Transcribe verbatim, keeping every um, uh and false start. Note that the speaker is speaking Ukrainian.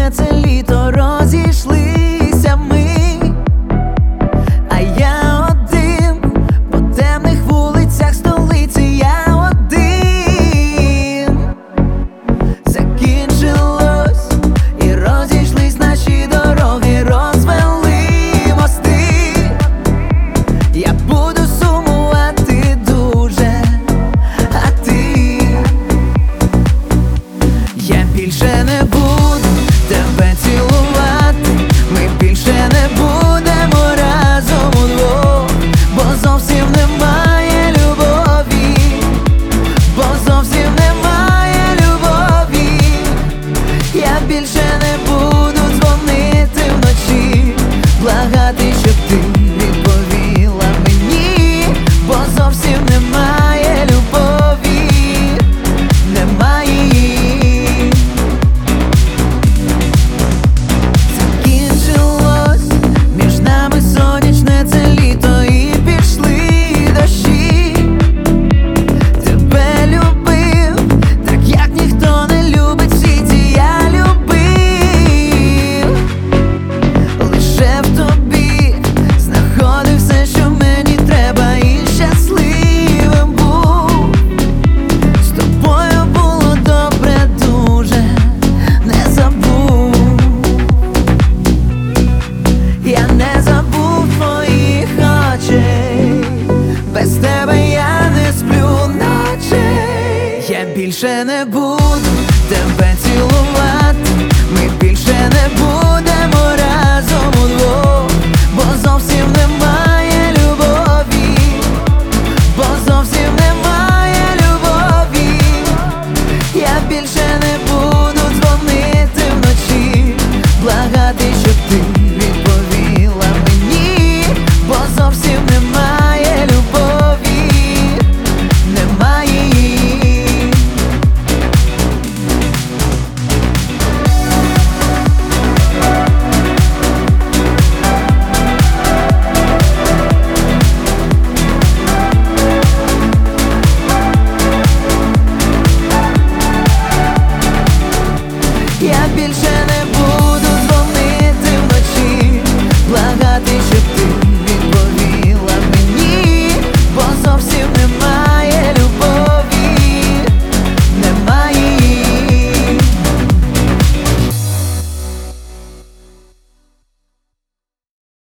сонячне це літо, розійшлися ми, а я один по темних вулицях столиці, я один. Закінчилось і розійшлись наші дороги, розвели мости. Я буду сумувати дуже, а ти? Я більше не буду тебе цілувати, ми більше не будемо разом удвох, бо зовсім немає любові, бо зовсім немає любові. Я більше не буду дзвонити вночі, благати, щоб ти відповіла мені, бо зовсім немає любові, немає її. Закінчилось між нами сонячне це літо, і пішли дощі. Тебе любив, так як ніхто не любить в світі, я любив. Лише в тобі знаходив все, що мені треба, і щасливим був. З тобою було добре дуже, не забув. Я не забув твоїх очей, без тебе я не сплю ночей. Я більше не буду тебе цілувати, ми більше не будемо разом удвох, бо зовсім немає